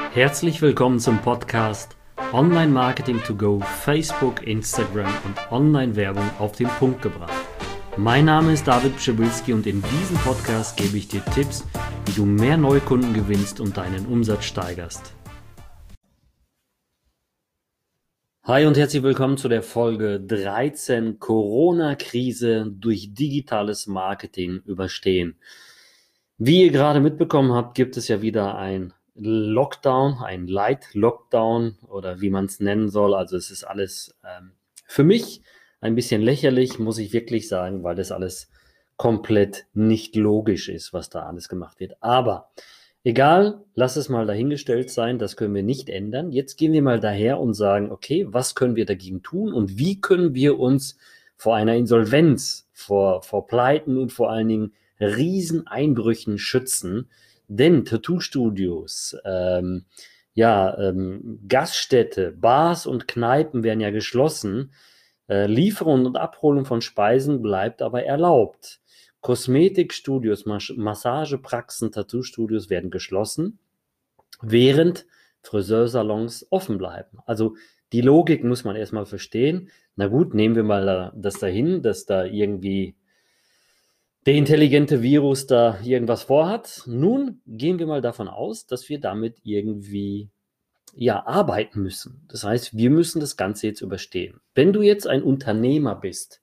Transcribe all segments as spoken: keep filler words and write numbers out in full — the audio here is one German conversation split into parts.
Herzlich willkommen zum Podcast Online Marketing to Go, Facebook, Instagram und Online-Werbung auf den Punkt gebracht. Mein Name ist David Pschibilski und in diesem Podcast gebe ich dir Tipps, wie du mehr Neukunden gewinnst und deinen Umsatz steigerst. Hi und herzlich willkommen zu der Folge dreizehn, Corona-Krise durch digitales Marketing überstehen. Wie ihr gerade mitbekommen habt, gibt es ja wieder ein Lockdown, ein Light-Lockdown oder wie man es nennen soll. Also es ist alles ähm, für mich ein bisschen lächerlich, muss ich wirklich sagen, weil das alles komplett nicht logisch ist, was da alles gemacht wird. Aber egal, lass es mal dahingestellt sein, das können wir nicht ändern. Jetzt gehen wir mal daher und sagen, okay, was können wir dagegen tun und wie können wir uns vor einer Insolvenz, vor, vor Pleiten und vor allen Dingen Rieseneinbrüchen schützen? Denn Tattoo-Studios, ähm, ja, ähm, Gaststätte, Bars und Kneipen werden ja geschlossen. Äh, Lieferung und Abholung von Speisen bleibt aber erlaubt. Kosmetikstudios, Mas- Massagepraxen, Tattoo-Studios werden geschlossen, während Friseursalons offen bleiben. Also die Logik muss man erstmal verstehen. Na gut, nehmen wir mal da- das dahin, dass da irgendwie der intelligente Virus da irgendwas vorhat. Nun gehen wir mal davon aus, dass wir damit irgendwie ja arbeiten müssen. Das heißt, wir müssen das Ganze jetzt überstehen. Wenn du jetzt ein Unternehmer bist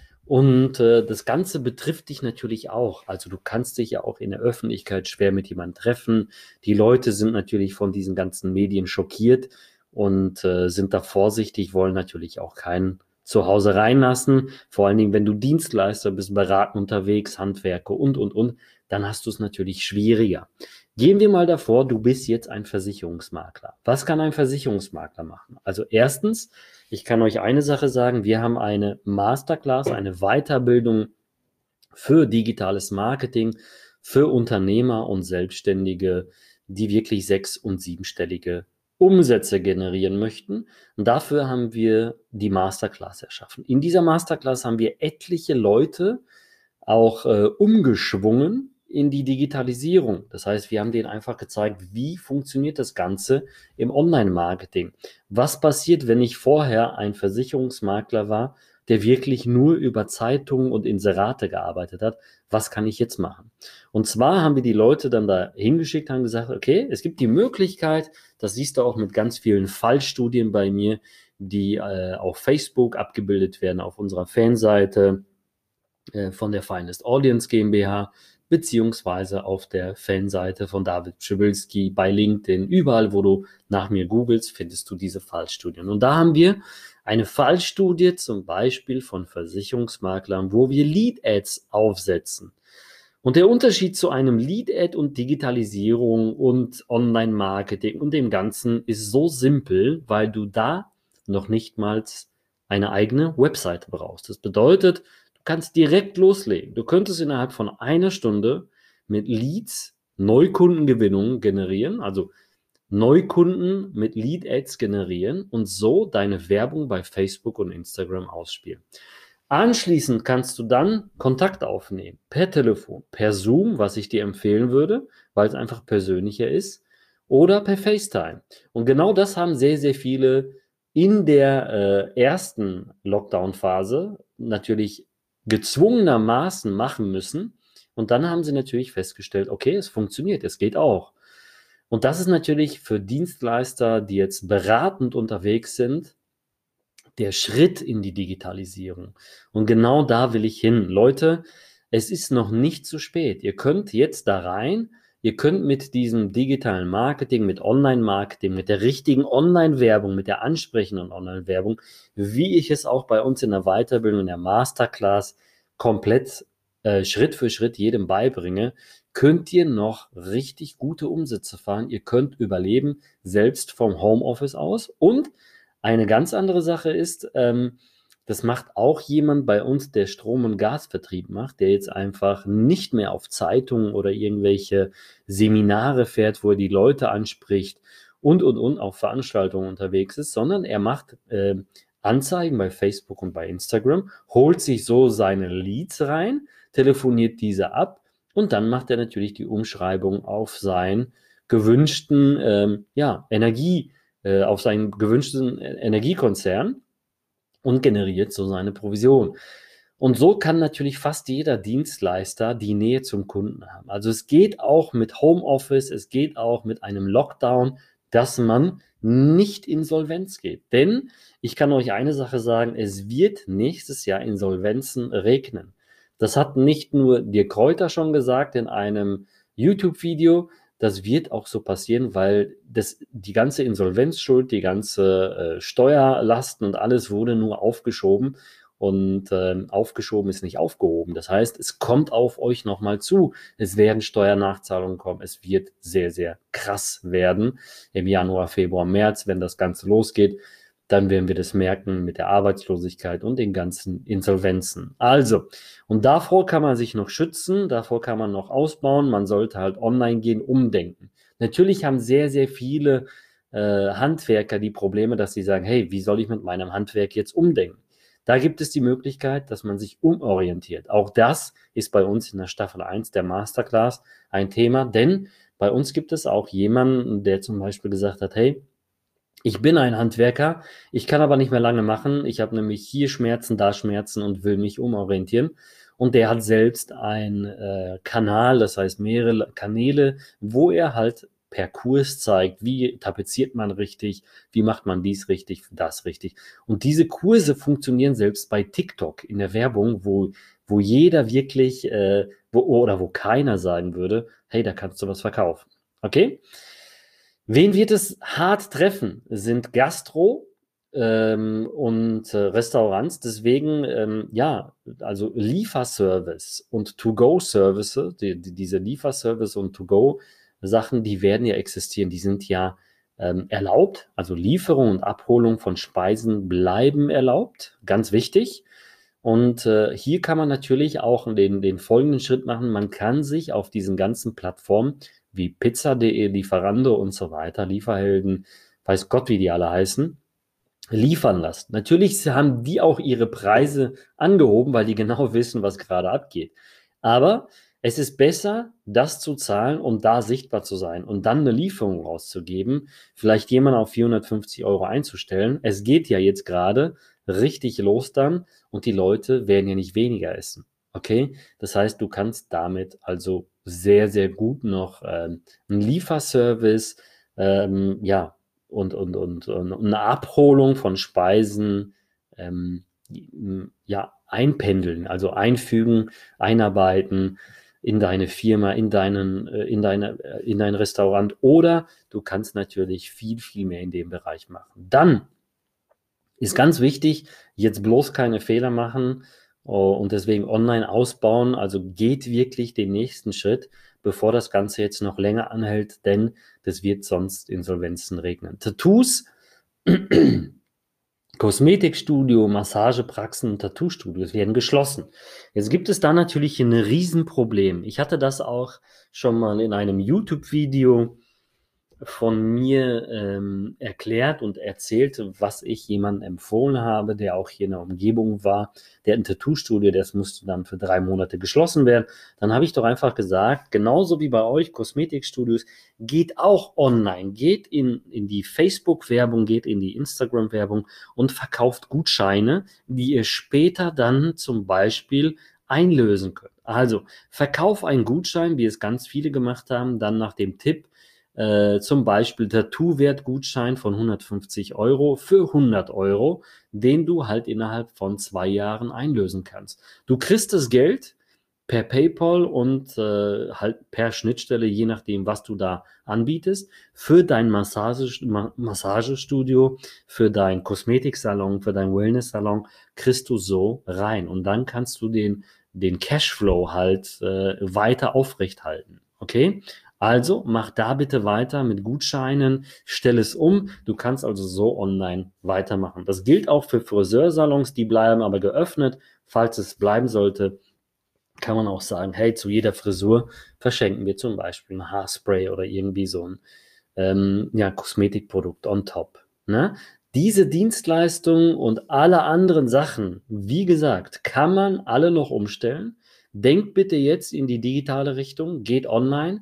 und äh, das Ganze betrifft dich natürlich auch, also du kannst dich ja auch in der Öffentlichkeit schwer mit jemandem treffen. Die Leute sind natürlich von diesen ganzen Medien schockiert und äh, sind da vorsichtig, wollen natürlich auch keinen zu Hause reinlassen. Vor allen Dingen, wenn du Dienstleister bist, beraten unterwegs, Handwerker und, und, und, dann hast du es natürlich schwieriger. Gehen wir mal davor, du bist jetzt ein Versicherungsmakler. Was kann ein Versicherungsmakler machen? Also erstens, ich kann euch eine Sache sagen, wir haben eine Masterclass, eine Weiterbildung für digitales Marketing, für Unternehmer und Selbstständige, die wirklich sechs- und siebenstellige Umsätze generieren möchten. Und dafür haben wir die Masterclass erschaffen. In dieser Masterclass haben wir etliche Leute auch äh, umgeschwungen in die Digitalisierung. Das heißt, wir haben denen einfach gezeigt, wie funktioniert das Ganze im Online-Marketing. Was passiert, wenn ich vorher ein Versicherungsmakler war, der wirklich nur über Zeitungen und Inserate gearbeitet hat? Was kann ich jetzt machen? Und zwar haben wir die Leute dann da hingeschickt, haben gesagt, okay, es gibt die Möglichkeit, das siehst du auch mit ganz vielen Fallstudien bei mir, die äh, auf Facebook abgebildet werden, auf unserer Fanseite äh, von der Finest Audience GmbH, beziehungsweise auf der Fanseite von David Pschibilski, bei LinkedIn, überall, wo du nach mir googelst, findest du diese Fallstudien. Und da haben wir eine Fallstudie zum Beispiel von Versicherungsmaklern, wo wir Lead-Ads aufsetzen. Und der Unterschied zu einem Lead-Ad und Digitalisierung und Online-Marketing und dem Ganzen ist so simpel, weil du da noch nicht mal eine eigene Webseite brauchst. Das bedeutet, du kannst direkt loslegen. Du könntest innerhalb von einer Stunde mit Leads Neukundengewinnung generieren, also Neukunden mit Lead-Ads generieren und so deine Werbung bei Facebook und Instagram ausspielen. Anschließend kannst du dann Kontakt aufnehmen, per Telefon, per Zoom, was ich dir empfehlen würde, weil es einfach persönlicher ist, oder per FaceTime. Und genau das haben sehr, sehr viele in der äh, ersten Lockdown-Phase natürlich gezwungenermaßen machen müssen. Und dann haben sie natürlich festgestellt, okay, es funktioniert, es geht auch. Und das ist natürlich für Dienstleister, die jetzt beratend unterwegs sind, der Schritt in die Digitalisierung. Und genau da will ich hin. Leute, es ist noch nicht zu spät. Ihr könnt jetzt da rein. Ihr könnt mit diesem digitalen Marketing, mit Online-Marketing, mit der richtigen Online-Werbung, mit der ansprechenden Online-Werbung, wie ich es auch bei uns in der Weiterbildung, in der Masterclass komplett äh, Schritt für Schritt jedem beibringe, könnt ihr noch richtig gute Umsätze fahren. Ihr könnt überleben, selbst vom Homeoffice aus. Und eine ganz andere Sache ist, ähm, das macht auch jemand bei uns, der Strom- und Gasvertrieb macht, der jetzt einfach nicht mehr auf Zeitungen oder irgendwelche Seminare fährt, wo er die Leute anspricht und, und, und auf Veranstaltungen unterwegs ist, sondern er macht äh, Anzeigen bei Facebook und bei Instagram, holt sich so seine Leads rein, telefoniert diese ab und dann macht er natürlich die Umschreibung auf sein gewünschten ähm, ja, Energie, äh, auf seinen gewünschten Energiekonzern und generiert so seine Provision. Und so kann natürlich fast jeder Dienstleister die Nähe zum Kunden haben. Also es geht auch mit Homeoffice, es geht auch mit einem Lockdown, dass man nicht insolvenz geht. Denn ich kann euch eine Sache sagen, es wird nächstes Jahr Insolvenzen regnen. Das hat nicht nur Dirk Kräuter schon gesagt in einem YouTube-Video, das wird auch so passieren, weil das, die ganze Insolvenzschuld, die ganze äh, Steuerlasten und alles wurde nur aufgeschoben. Und ähm, aufgeschoben ist nicht aufgehoben. Das heißt, es kommt auf euch nochmal zu. Es werden Steuernachzahlungen kommen. Es wird sehr, sehr krass werden im Januar, Februar, März, wenn das Ganze losgeht. Dann werden wir das merken mit der Arbeitslosigkeit und den ganzen Insolvenzen. Also, und davor kann man sich noch schützen, davor kann man noch ausbauen. Man sollte halt online gehen, umdenken. Natürlich haben sehr, sehr viele äh, Handwerker die Probleme, dass sie sagen, hey, wie soll ich mit meinem Handwerk jetzt umdenken? Da gibt es die Möglichkeit, dass man sich umorientiert. Auch das ist bei uns in der Staffel eins der Masterclass ein Thema, denn bei uns gibt es auch jemanden, der zum Beispiel gesagt hat, hey, ich bin ein Handwerker, ich kann aber nicht mehr lange machen. Ich habe nämlich hier Schmerzen, da Schmerzen und will mich umorientieren. Und der hat selbst einen äh, Kanal, das heißt mehrere Kanäle, wo er halt per Kurs zeigt, wie tapeziert man richtig, wie macht man dies richtig, das richtig. Und diese Kurse funktionieren selbst bei TikTok in der Werbung, wo, wo jeder wirklich, äh, wo, oder wo keiner sagen würde, hey, da kannst du was verkaufen. Okay? Wen wird es hart treffen, sind Gastro ähm, und äh, Restaurants. Deswegen, ähm, ja, also Lieferservice und To-Go-Services, die, die, diese Lieferservice und To-Go-Sachen, die werden ja existieren, die sind ja ähm, erlaubt. Also Lieferung und Abholung von Speisen bleiben erlaubt, ganz wichtig. Und äh, hier kann man natürlich auch den, den folgenden Schritt machen. Man kann sich auf diesen ganzen Plattformen wie pizza punkt de, Lieferando und so weiter, Lieferhelden, weiß Gott, wie die alle heißen, liefern lassen. Natürlich haben die auch ihre Preise angehoben, weil die genau wissen, was gerade abgeht. Aber es ist besser, das zu zahlen, um da sichtbar zu sein und dann eine Lieferung rauszugeben, vielleicht jemanden auf vierhundertfünfzig Euro einzustellen. Es geht ja jetzt gerade richtig los dann und die Leute werden ja nicht weniger essen. Okay? Das heißt, du kannst damit also sehr, sehr gut noch ähm, einen Lieferservice, ähm, ja, und, und, und, und eine Abholung von Speisen, ähm, ja, einpendeln, also einfügen, einarbeiten in deine Firma, in deinen, äh, in deine, äh, in dein Restaurant, oder du kannst natürlich viel, viel mehr in dem Bereich machen. Dann ist ganz wichtig, jetzt bloß keine Fehler machen oh, und deswegen online ausbauen. Also geht wirklich den nächsten Schritt, bevor das Ganze jetzt noch länger anhält, denn das wird sonst Insolvenzen regnen. Tattoos, Kosmetikstudio, Massagepraxen und Tattoo-Studios werden geschlossen. Jetzt gibt es da natürlich ein Riesenproblem. Ich hatte das auch schon mal in einem YouTube-Video von mir ähm, erklärt und erzählt, was ich jemandem empfohlen habe, der auch hier in der Umgebung war, der ein Tattoo-Studio, das musste dann für drei Monate geschlossen werden. Dann habe ich doch einfach gesagt, genauso wie bei euch, Kosmetikstudios, geht auch online, geht in, in die Facebook-Werbung, geht in die Instagram-Werbung und verkauft Gutscheine, die ihr später dann zum Beispiel einlösen könnt. Also verkauf einen Gutschein, wie es ganz viele gemacht haben, dann nach dem Tipp, Äh, zum Beispiel Tattoo-Wert-Gutschein von hundertfünfzig Euro für hundert Euro, den du halt innerhalb von zwei Jahren einlösen kannst. Du kriegst das Geld per PayPal und äh, halt per Schnittstelle, je nachdem, was du da anbietest, für dein Massage, Ma Massagestudio, für dein Kosmetiksalon, für dein Wellness-Salon, kriegst du so rein. Und dann kannst du den, den Cashflow halt äh, weiter aufrechthalten. Okay? Also mach da bitte weiter mit Gutscheinen, stell es um. Du kannst also so online weitermachen. Das gilt auch für Friseursalons, die bleiben aber geöffnet. Falls es bleiben sollte, kann man auch sagen, hey, zu jeder Frisur verschenken wir zum Beispiel ein Haarspray oder irgendwie so ein ähm, ja, Kosmetikprodukt on top. Ne? Diese Dienstleistungen und alle anderen Sachen, wie gesagt, kann man alle noch umstellen. Denkt bitte jetzt in die digitale Richtung, geht online.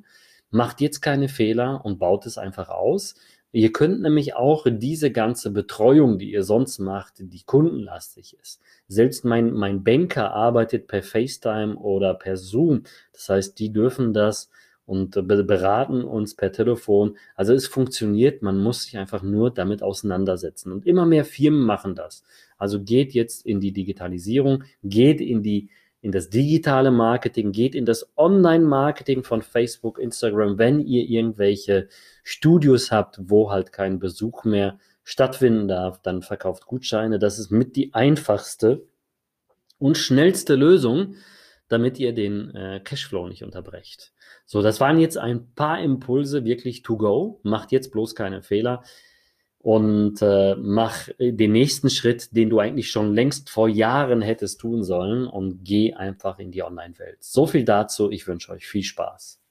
Macht jetzt keine Fehler und baut es einfach aus. Ihr könnt nämlich auch diese ganze Betreuung, die ihr sonst macht, die kundenlastig ist. Selbst mein, mein Banker arbeitet per FaceTime oder per Zoom. Das heißt, die dürfen das und be- beraten uns per Telefon. Also es funktioniert, man muss sich einfach nur damit auseinandersetzen. Und immer mehr Firmen machen das. Also geht jetzt in die Digitalisierung, geht in die in das digitale Marketing, geht in das Online-Marketing von Facebook, Instagram, wenn ihr irgendwelche Studios habt, wo halt kein Besuch mehr stattfinden darf, dann verkauft Gutscheine. Das ist mit die einfachste und schnellste Lösung, damit ihr den äh, Cashflow nicht unterbrecht. So, das waren jetzt ein paar Impulse wirklich to go. Macht jetzt bloß keine Fehler und äh, mach den nächsten Schritt, den du eigentlich schon längst vor Jahren hättest tun sollen und geh einfach in die Online-Welt. So viel dazu. Ich wünsche euch viel Spaß.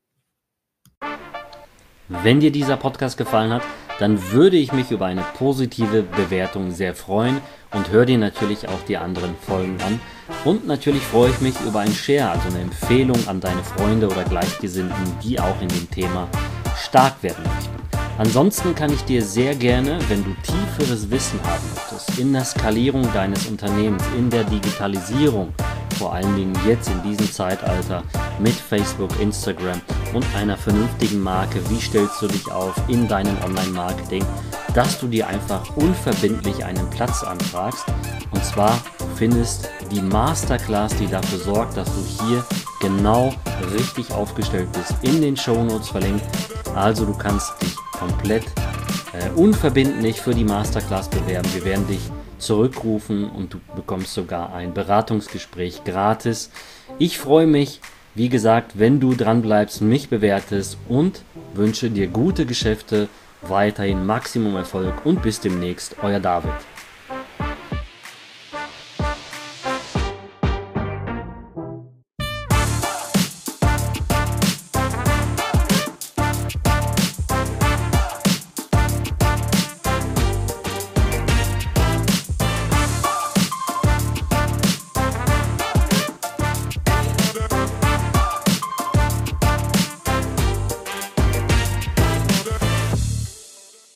Wenn dir dieser Podcast gefallen hat, dann würde ich mich über eine positive Bewertung sehr freuen und hör dir natürlich auch die anderen Folgen an. Und natürlich freue ich mich über ein Share, also eine Empfehlung an deine Freunde oder Gleichgesinnten, die auch in dem Thema stark werden möchten. Ansonsten kann ich dir sehr gerne, wenn du tieferes Wissen haben möchtest, in der Skalierung deines Unternehmens, in der Digitalisierung, vor allen Dingen jetzt in diesem Zeitalter mit Facebook, Instagram und einer vernünftigen Marke, wie stellst du dich auf in deinem Online-Marketing, dass du dir einfach unverbindlich einen Platz anfragst. Und zwar findest die Masterclass, die dafür sorgt, dass du hier genau richtig aufgestellt bist, in den Shownotes verlinkt. Also du kannst dich komplett äh, unverbindlich für die Masterclass bewerben. Wir werden dich zurückrufen und du bekommst sogar ein Beratungsgespräch gratis. Ich freue mich, wie gesagt, wenn du dran bleibst, mich bewertest und wünsche dir gute Geschäfte, weiterhin Maximum Erfolg und bis demnächst, euer David.